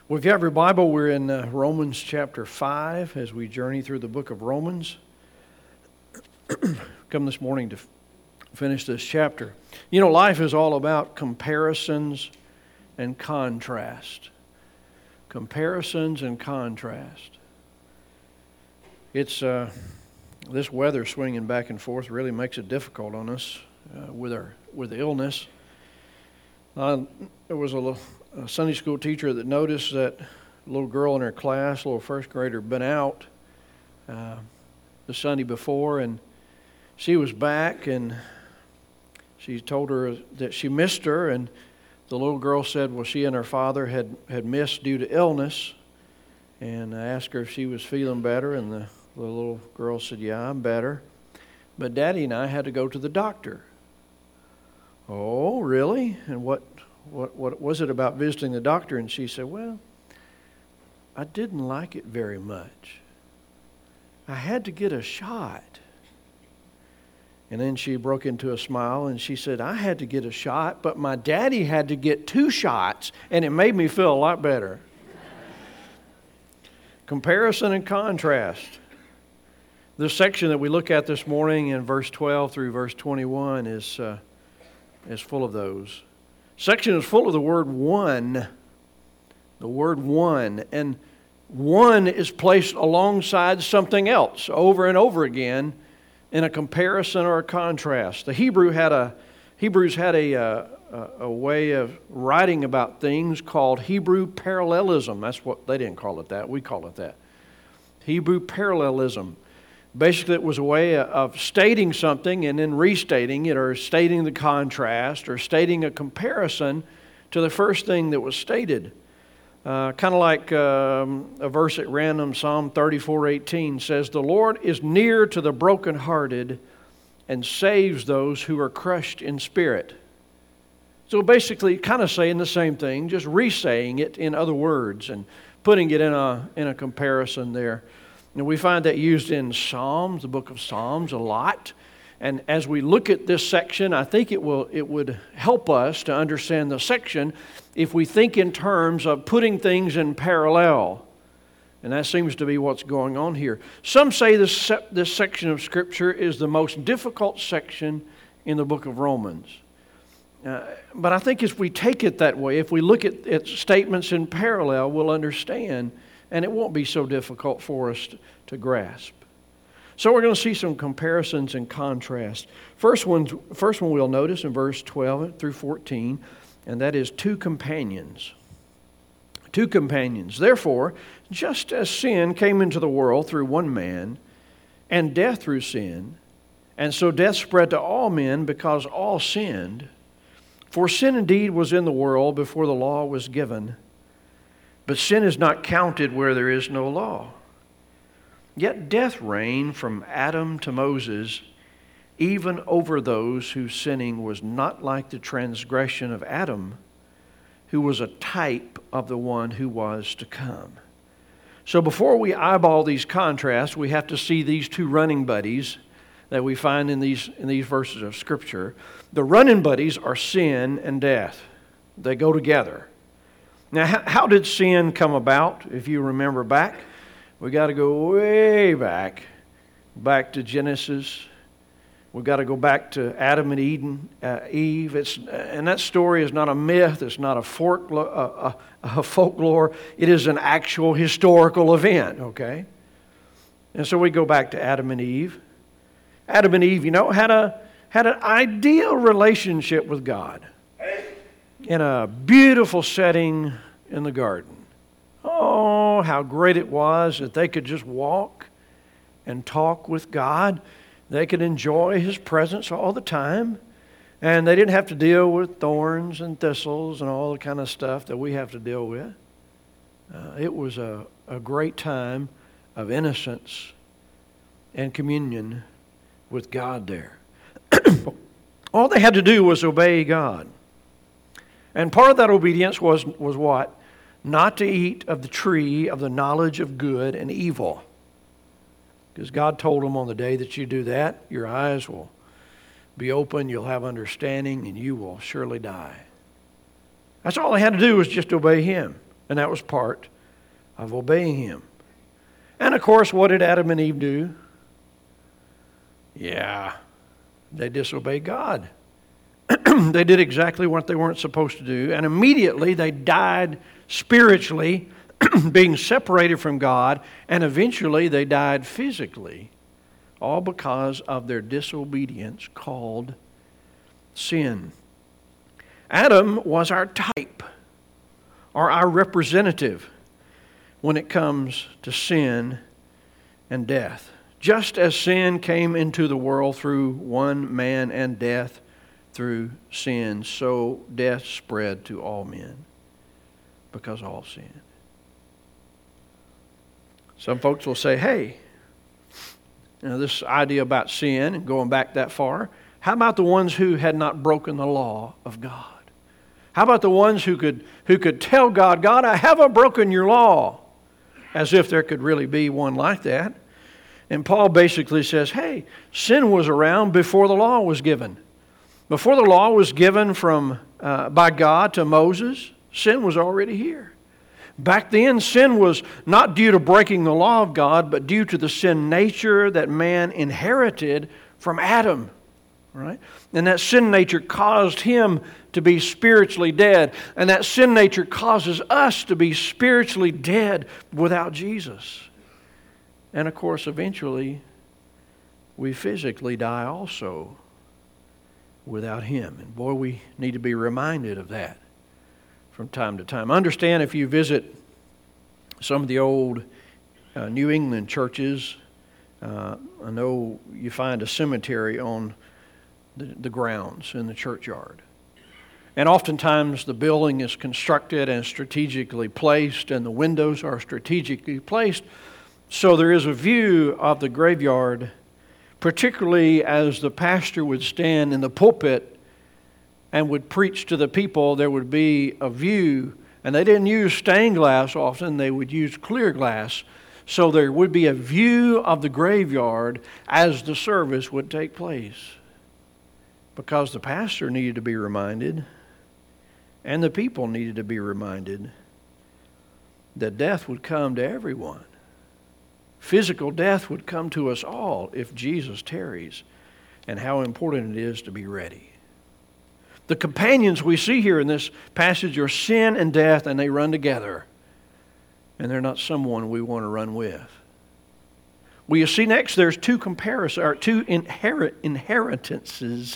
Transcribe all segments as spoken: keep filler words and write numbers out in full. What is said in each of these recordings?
Well, if you have your Bible, we're in uh, Romans chapter five as we journey through the book of Romans. Come this morning to f- finish this chapter. You know, life is all about comparisons and contrast. Comparisons and contrast. It's uh, this weather swinging back and forth really makes it difficult on us uh, with our with illness. Uh, there was a little. A Sunday school teacher that noticed that a little girl in her class, a little first grader, been out uh, the Sunday before, and she was back, and she told her that she missed her, and the little girl said, well, she and her father had, had missed due to illness, and I asked her if she was feeling better, and the, the little girl said, yeah, I'm better, but Daddy and I had to go to the doctor. Oh, really? And what What what was it about visiting the doctor? And she said, well, I didn't like it very much. I had to get a shot. And then she broke into a smile and she said, I had to get a shot, but my daddy had to get two shots, and it made me feel a lot better. Comparison and contrast. This section that we look at this morning in verse twelve through verse twenty-one is uh, is full of those. Section is full of the word one. The word one. And one is placed alongside something else over and over again in a comparison or a contrast. The Hebrew had a Hebrews had a, a, a way of writing about things called Hebrew parallelism. That's what they didn't call it that. We call it that. Hebrew parallelism. Basically, it was a way of stating something and then restating it, or stating the contrast, or stating a comparison to the first thing that was stated. Uh, kind of like um, a verse at random, Psalm thirty-four eighteen says, the Lord is near to the brokenhearted and saves those who are crushed in spirit. So basically, kind of saying the same thing, just re-saying it in other words and putting it in a in a comparison there. And we find that used in Psalms, the book of Psalms, a lot. And as we look at this section, I think it will it would help us to understand the section if we think in terms of putting things in parallel. And that seems to be what's going on here. Some say this, se- this section of Scripture is the most difficult section in the book of Romans. Uh, but I think if we take it that way, if we look at, at statements in parallel, we'll understand. And it won't be so difficult for us to, to grasp. So we're going to see some comparisons and contrast. First one, first one we'll notice in verse twelve through fourteen, and that is two companions. Two companions. Therefore, just as sin came into the world through one man, and death through sin, and so death spread to all men because all sinned. For sin indeed was in the world before the law was given, but sin is not counted where there is no law. Yet death reigned from Adam to Moses, even over those whose sinning was not like the transgression of Adam, who was a type of the one who was to come. So before we eyeball these contrasts, we have to see these two running buddies that we find in these, in these verses of Scripture. The running buddies are sin and death. They go together. Now, how, how did sin come about? If you remember back, we got to go way back, back to Genesis. We got to go back to Adam and Eden, uh, Eve. It's and that story is not a myth. It's not a, folklore, a, a, a folklore. It is an actual historical event. Okay, and so we go back to Adam and Eve. Adam and Eve, you know, had a had an ideal relationship with God. In a beautiful setting in the garden. Oh, how great it was that they could just walk and talk with God. They could enjoy His presence all the time. And they didn't have to deal with thorns and thistles and all the kind of stuff that we have to deal with. Uh, it was a, a great time of innocence and communion with God there. All they had to do was obey God. And part of that obedience was, was what? Not to eat of the tree of the knowledge of good and evil. Because God told them on the day that you do that, your eyes will be open, you'll have understanding, and you will surely die. That's all they had to do was just obey Him. And that was part of obeying Him. And of course, what did Adam and Eve do? Yeah, they disobeyed God. They did exactly what they weren't supposed to do. And immediately they died spiritually, being separated from God. And eventually they died physically. All because of their disobedience called sin. Adam was our type, or our representative, when it comes to sin and death. Just as sin came into the world through one man and death through sin, so death spread to all men because all sinned. Some folks will say, hey, you know, this idea about sin and going back that far, how about the ones who had not broken the law of God? How about the ones who could who could tell God, God, I haven't broken your law? As if there could really be one like that. And Paul basically says, hey, sin was around before the law was given. Before the law was given from uh, by God to Moses, sin was already here. Back then, sin was not due to breaking the law of God, but due to the sin nature that man inherited from Adam. Right? And that sin nature caused him to be spiritually dead. And that sin nature causes us to be spiritually dead without Jesus. And of course, eventually, we physically die also without Him. And boy, we need to be reminded of that from time to time. Understand, if you visit some of the old uh, New England churches, uh, I know you find a cemetery on the, the grounds in the churchyard. And oftentimes the building is constructed and strategically placed, and the windows are strategically placed, so there is a view of the graveyard, particularly as the pastor would stand in the pulpit and would preach to the people. There would be a view, and they didn't use stained glass often, they would use clear glass, so there would be a view of the graveyard as the service would take place. Because the pastor needed to be reminded, and the people needed to be reminded, that death would come to everyone. Physical death would come to us all if Jesus tarries, and how important it is to be ready. The companions we see here in this passage are sin and death, and they run together. And they're not someone we want to run with. Well, you see next there's two comparisons, or two inherit, inheritances.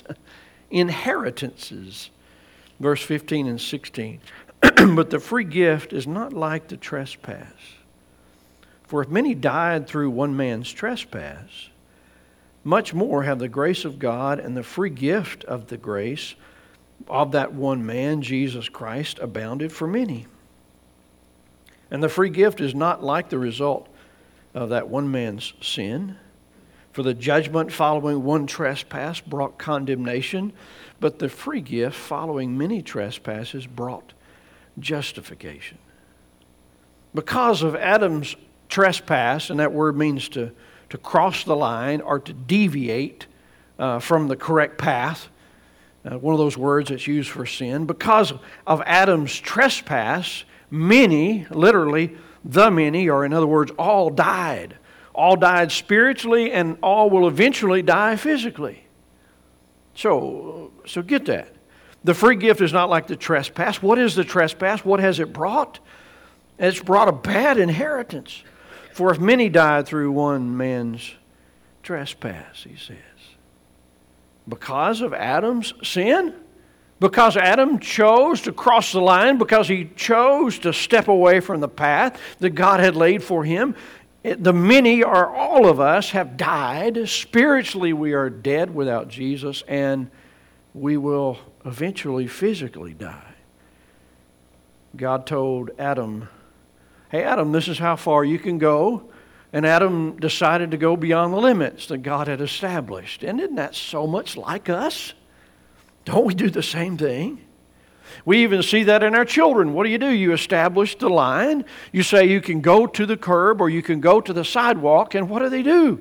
Inheritances. Verse fifteen and sixteen. But the free gift is not like the trespass. For if many died through one man's trespass, much more have the grace of God and the free gift of the grace of that one man, Jesus Christ, abounded for many. And the free gift is not like the result of that one man's sin. For the judgment following one trespass brought condemnation, but the free gift following many trespasses brought justification. Because of Adam's trespass, and that word means to, to cross the line or to deviate uh, from the correct path, uh, one of those words that's used for sin. Because of Adam's trespass, many, literally the many, or in other words, all died. All died spiritually, and all will eventually die physically. So, so get that. The free gift is not like the trespass. What is the trespass? What has it brought? It's brought a bad inheritance. For if many died through one man's trespass, he says. Because of Adam's sin? Because Adam chose to cross the line, because he chose to step away from the path that God had laid for him, it, the many, or all of us, have died. Spiritually, we are dead without Jesus, and we will eventually physically die. God told Adam, hey, Adam, this is how far you can go. And Adam decided to go beyond the limits that God had established. And isn't that so much like us? Don't we do the same thing? We even see that in our children. What do you do? You establish the line. You say you can go to the curb or you can go to the sidewalk. And what do they do?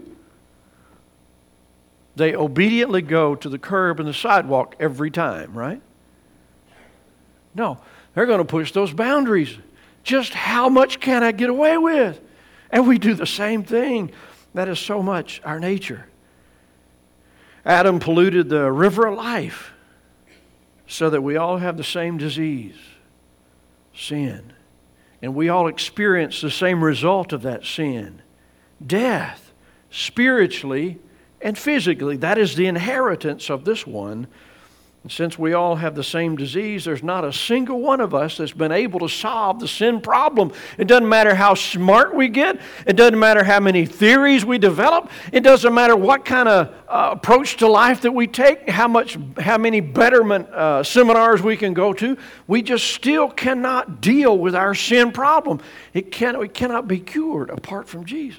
They obediently go to the curb and the sidewalk every time, right? No, they're going to push those boundaries. Just how much can I get away with? And we do the same thing. That is so much our nature. Adam polluted the river of life so that we all have the same disease, sin. And we all experience the same result of that sin, death, spiritually and physically. That is the inheritance of this one. And since we all have the same disease, there's not a single one of us that's been able to solve the sin problem. It doesn't matter how smart we get. It doesn't matter how many theories we develop. It doesn't matter what kind of uh, approach to life that we take, how much, how many betterment uh, seminars we can go to. We just still cannot deal with our sin problem. It can, it cannot be cured apart from Jesus.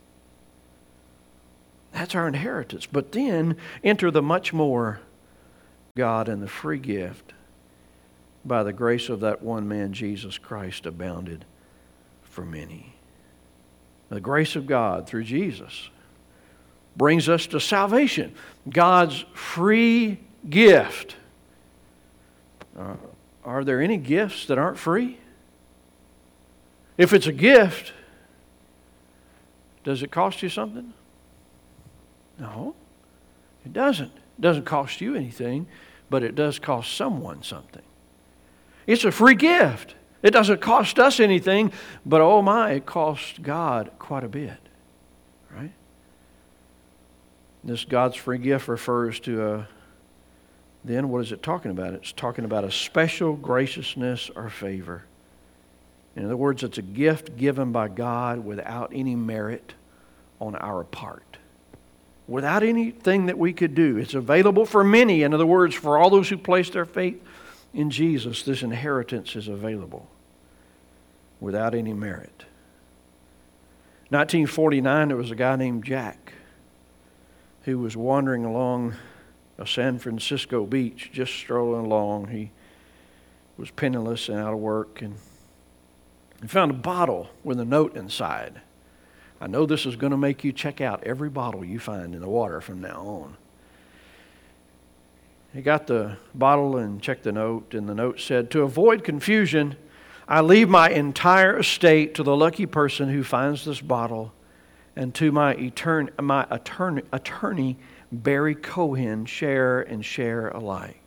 That's our inheritance. But then enter the much more God and the free gift by the grace of that one man, Jesus Christ, abounded for many. The grace of God through Jesus brings us to salvation. God's free gift. Uh, are there any gifts that aren't free? If it's a gift, does it cost you something? No, it doesn't. It doesn't cost you anything, but it does cost someone something. It's a free gift. It doesn't cost us anything, but oh my, it costs God quite a bit, right? This God's free gift refers to a, then what is it talking about? It's talking about a special graciousness or favor. In other words, it's a gift given by God without any merit on our part. Without anything that we could do. It's available for many. In other words, for all those who place their faith in Jesus, this inheritance is available without any merit. nineteen forty-nine, there was a guy named Jack who was wandering along a San Francisco beach, just strolling along. He was penniless and out of work, and he found a bottle with a note inside. I know this is going to make you check out every bottle you find in the water from now on. He got the bottle and checked the note, and the note said, "To avoid confusion, I leave my entire estate to the lucky person who finds this bottle, and to my, etern- my attorney, attorney, Barry Cohen, share and share alike."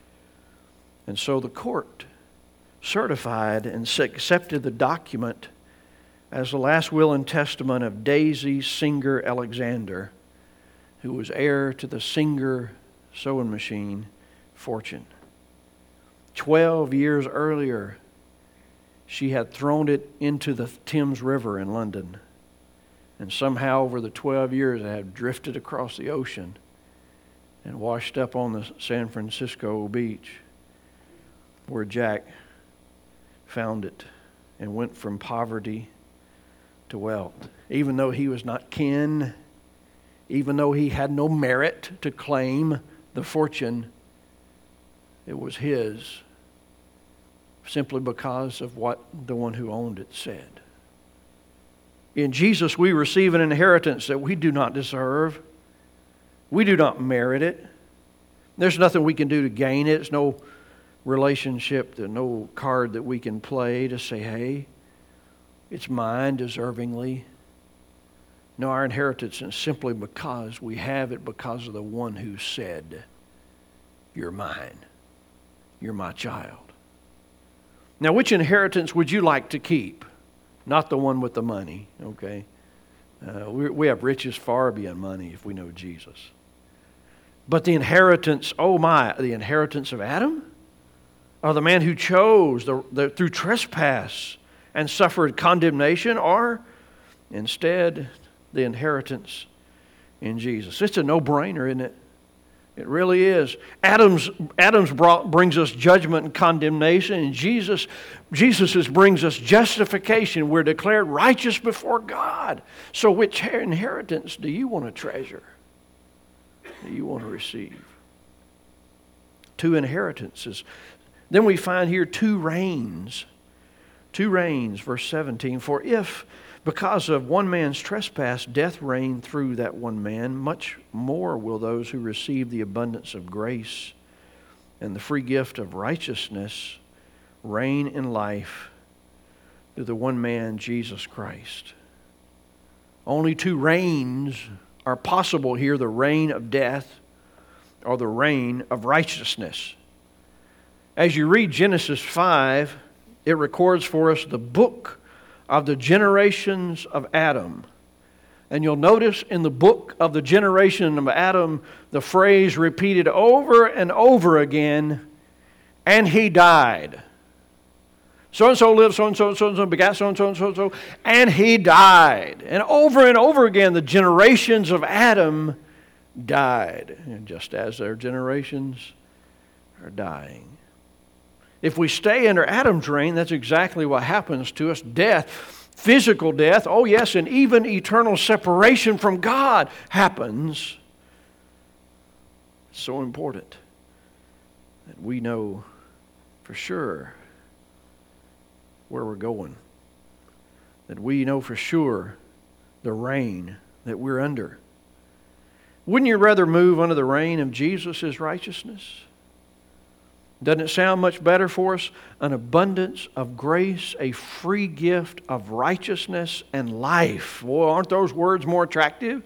And so the court certified and accepted the document as the last will and testament of Daisy Singer Alexander, who was heir to the Singer sewing machine fortune. Twelve years earlier, she had thrown it into the Thames River in London. And somehow over the twelve years, it had drifted across the ocean and washed up on the San Francisco beach, where Jack found it and went from poverty to wealth. Even though he was not kin, even though he had no merit to claim the fortune, it was his simply because of what the one who owned it said. In Jesus, we receive an inheritance that we do not deserve. We do not merit it. There's nothing we can do to gain it. It's no relationship, no card that we can play to say, hey, it's mine deservingly. No, our inheritance is simply because we have it because of the one who said, "You're mine. You're my child." Now, which inheritance would you like to keep? Not the one with the money, okay? Uh, we, we have riches far beyond money if we know Jesus. But the inheritance, oh my, the inheritance of Adam? Or the man who chose the, the, through trespass and suffered condemnation, or instead the inheritance in Jesus. It's a no-brainer, isn't it? It really is. Adam's Adam's brought, brings us judgment and condemnation, and Jesus Jesus's brings us justification. We're declared righteous before God. So which inheritance do you want to treasure? Do you want to receive? Two inheritances. Then we find here two reigns. Two reigns, verse seventeen. For if, because of one man's trespass, death reigned through that one man, much more will those who receive the abundance of grace and the free gift of righteousness reign in life to the one man, Jesus Christ. Only two reigns are possible here, the reign of death or the reign of righteousness. As you read Genesis five, it records for us the book of the generations of Adam. And you'll notice in the book of the generation of Adam, the phrase repeated over and over again, and he died. So-and-so lived, so-and-so, so-and-so begat, so-and-so, so-and-so, and he died. And over and over again, the generations of Adam died. And just as their generations are dying. If we stay under Adam's reign, that's exactly what happens to us. Death. Physical death, oh yes, and even eternal separation from God happens. It's so important that we know for sure where we're going. That we know for sure the reign that we're under. Wouldn't you rather move under the reign of Jesus' righteousness? Doesn't it sound much better for us? An abundance of grace, a free gift of righteousness and life. Well, aren't those words more attractive?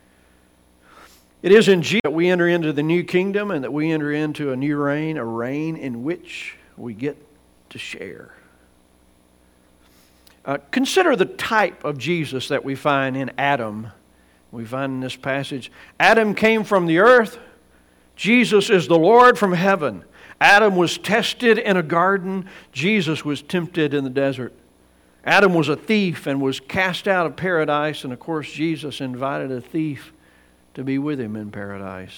It is in Jesus that we enter into the new kingdom and that we enter into a new reign, a reign in which we get to share. Uh, consider the type of Jesus that we find in Adam. We find in this passage, Adam came from the earth. Jesus is the Lord from heaven. Adam was tested in a garden. Jesus was tempted in the desert. Adam was a thief and was cast out of paradise. And of course, Jesus invited a thief to be with him in paradise.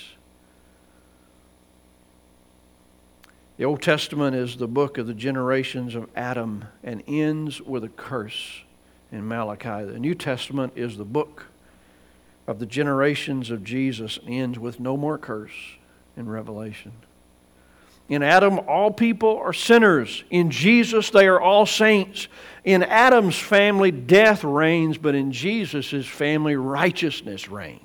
The Old Testament is the book of the generations of Adam and ends with a curse in Malachi. The New Testament is the book of the generations of Jesus and ends with no more curse in Revelation. In Adam, all people are sinners. In Jesus, they are all saints. In Adam's family, death reigns, but in Jesus' family, righteousness reigns.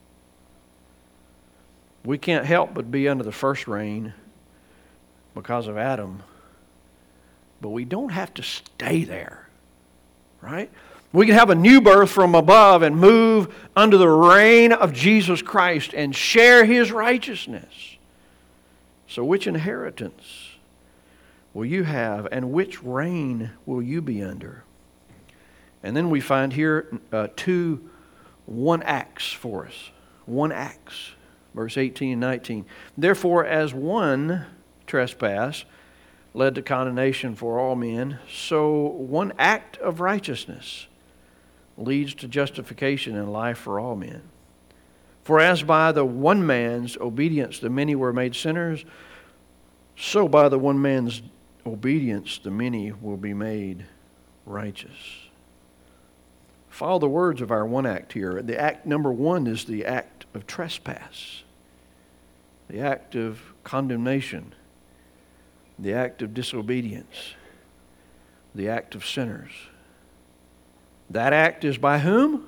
We can't help but be under the first reign because of Adam, but we don't have to stay there, right? We can have a new birth from above and move under the reign of Jesus Christ and share His righteousness. So which inheritance will you have, and which reign will you be under? And then we find here uh, two one acts for us. One acts. Verse eighteen and nineteen. Therefore, as one trespass led to condemnation for all men, so one act of righteousness leads to justification and life for all men. For as by the one man's obedience the many were made sinners, so by the one man's obedience the many will be made righteous. Follow the words of our one act here. The act number one is the act of trespass, the act of condemnation, the act of disobedience, the act of sinners. That act is by whom?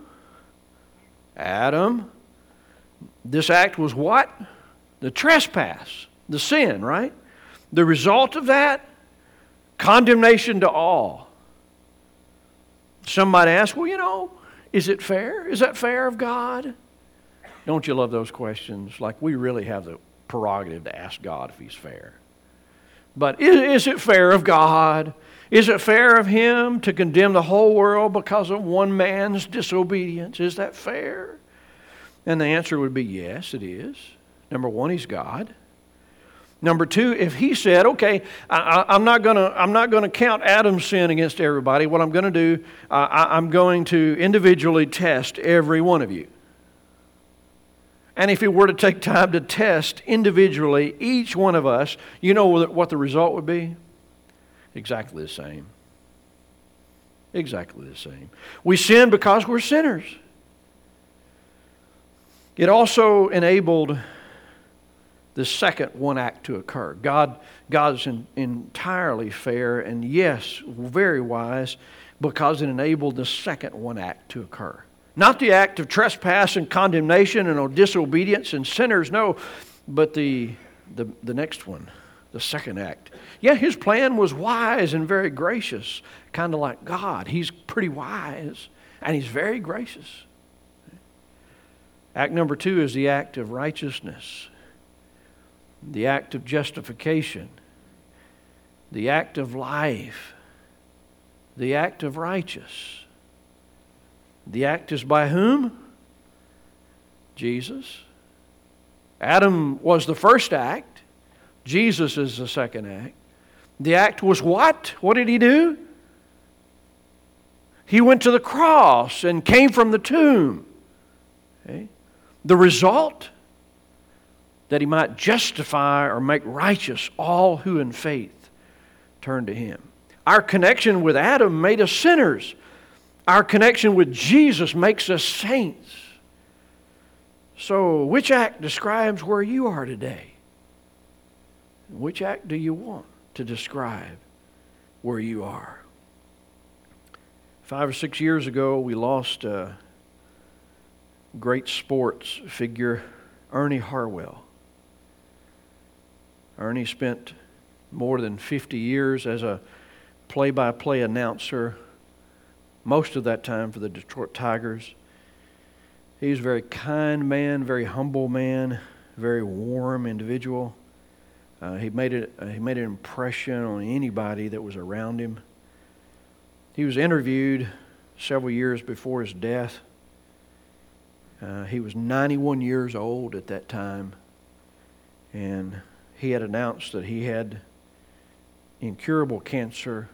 Adam. This act was what? The trespass, the sin, right? The result of that, condemnation to all. Some might ask, well, you know, is it fair? Is that fair of God? Don't you love those questions? Like we really have the prerogative to ask God if He's fair. But is, is it fair of God? Is it fair of Him to condemn the whole world because of one man's disobedience? Is that fair? And the answer would be yes, it is. Number one, He's God. Number two, if He said, okay, I, I'm not going to I'm not going to count Adam's sin against everybody. What I'm going to do, uh, I, I'm going to individually test every one of you. And if He were to take time to test individually each one of us, you know what the result would be? Exactly the same. Exactly the same. We sin because we're sinners. It also enabled the second one act to occur. God, God is in, entirely fair and yes, very wise because it enabled the second one act to occur. Not the act of trespass and condemnation and disobedience and sinners, no, but the, the, the next one, the second act. Yeah, his plan was wise and very gracious, kind of like God. He's pretty wise, and he's very gracious. Act number two is the act of righteousness, the act of justification, the act of life, the act of righteous. The act is by whom? Jesus. Adam was the first act. Jesus is the second act. The act was what? What did he do? He went to the cross and came from the tomb. Okay? The result? That he might justify or make righteous all who in faith turn to him. Our connection with Adam made us sinners. Our connection with Jesus makes us saints. So, which act describes where you are today? Which act do you want to describe where you are? Five or six years ago, we lost a great sports figure, Ernie Harwell. Ernie spent more than fifty years as a play-by-play announcer, most of that time for the Detroit Tigers. He was a very kind man, very humble man, very warm individual. Uh, he made it. Uh, he made an impression on anybody that was around him. He was interviewed several years before his death. Uh, he was ninety-one years old at that time, and he had announced that he had incurable cancer.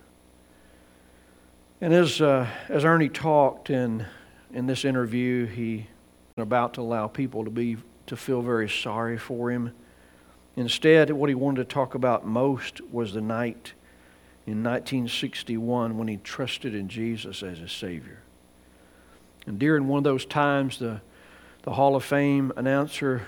And as uh, as Ernie talked in in this interview, he was about to allow people to be to feel very sorry for him. Instead, what he wanted to talk about most was the night in nineteen sixty-one when he trusted in Jesus as his Savior. And during one of those times, the, the Hall of Fame announcer,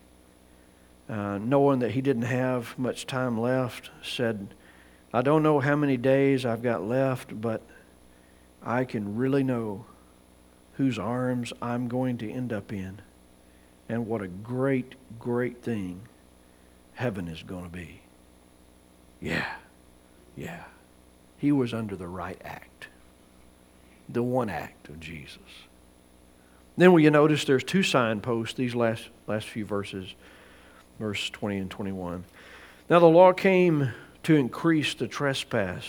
uh, knowing that he didn't have much time left, said, "I don't know how many days I've got left, but I can really know whose arms I'm going to end up in, and what a great, great thing heaven is going to be." Yeah, yeah. He was under the right act, the one act of Jesus. Then will you notice there's two signposts, these last, last few verses, verse twenty and twenty-one. Now the law came to increase the trespass,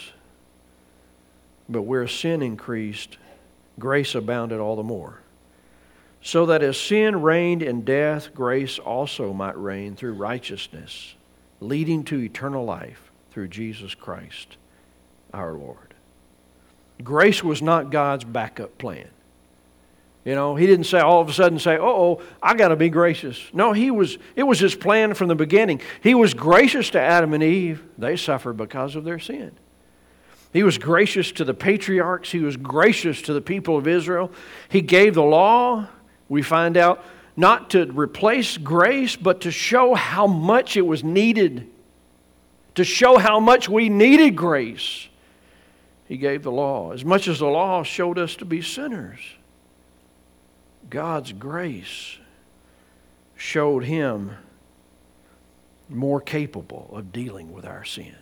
but where sin increased, grace abounded all the more. So that as sin reigned in death, grace also might reign through righteousness, leading to eternal life through Jesus Christ, our Lord. Grace was not God's backup plan. You know, He didn't say all of a sudden say, "Oh, I got to be gracious." No, He was. It was His plan from the beginning. He was gracious to Adam and Eve. They suffered because of their sin. He was gracious to the patriarchs. He was gracious to the people of Israel. He gave the law. We find out not to replace grace, but to show how much it was needed. To show how much we needed grace. He gave the law. As much as the law showed us to be sinners, God's grace showed Him more capable of dealing with our sin.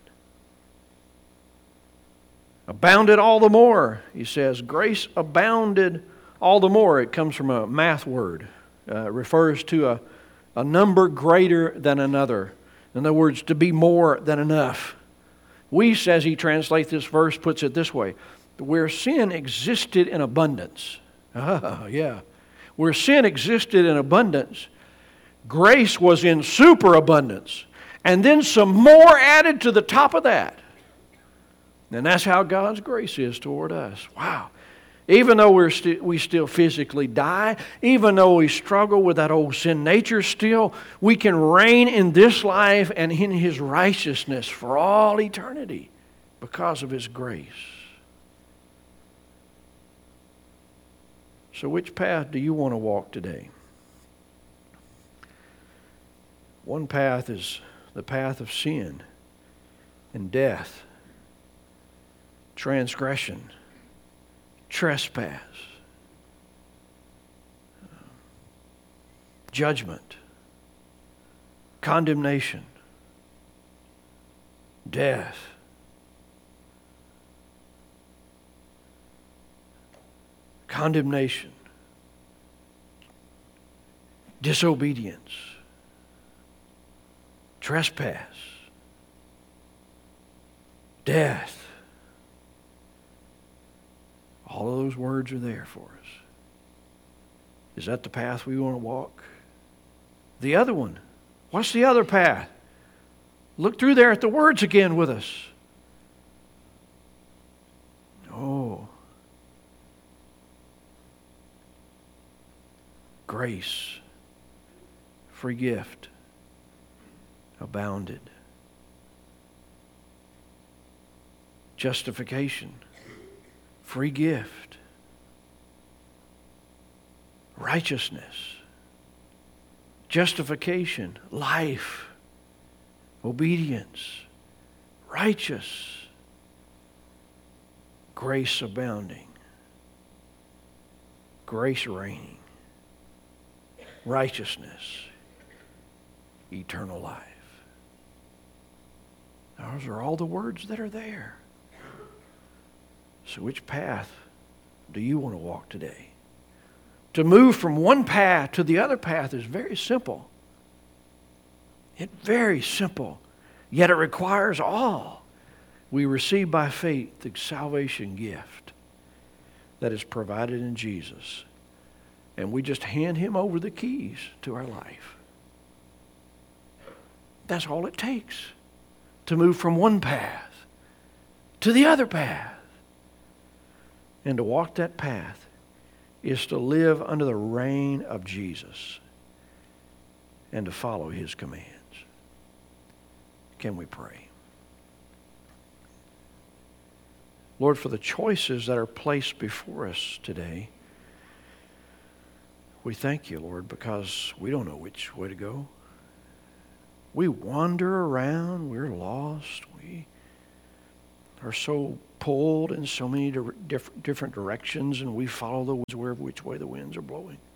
Abounded all the more, he says. Grace abounded all the more. It comes from a math word. Uh, it refers to a, a number greater than another. In other words, to be more than enough. Weiss, as he translates this verse, puts it this way: where sin existed in abundance. Ah, yeah. Where sin existed in abundance, grace was in superabundance. And then some more added to the top of that. And that's how God's grace is toward us. Wow. Even though we're st- we still physically die, even though we struggle with that old sin nature still, we can reign in this life and in His righteousness for all eternity because of His grace. So which path do you want to walk today? One path is the path of sin and death, transgression, trespass, judgment, condemnation. death, condemnation, disobedience, trespass, death. All of those words are there for us. Is that the path we want to walk? The other one. What's the other path? Look through there at the words again with us. Oh. Grace, free gift, abounded. Justification, free gift. Righteousness, justification, life, obedience, righteous, grace abounding, grace reigning, righteousness, eternal life. Those are all the words that are there. So which path do you want to walk today? To move from one path to the other path is very simple. It's very simple. Yet it requires all we receive by faith the salvation gift that is provided in Jesus. And we just hand Him over the keys to our life. That's all it takes to move from one path to the other path. And to walk that path is to live under the reign of Jesus and to follow His commands. Can we pray? Lord, for the choices that are placed before us today, we thank You, Lord, because we don't know which way to go. We wander around. We're lost. We are so pulled in so many different directions, and we follow the winds wherever which way the winds are blowing.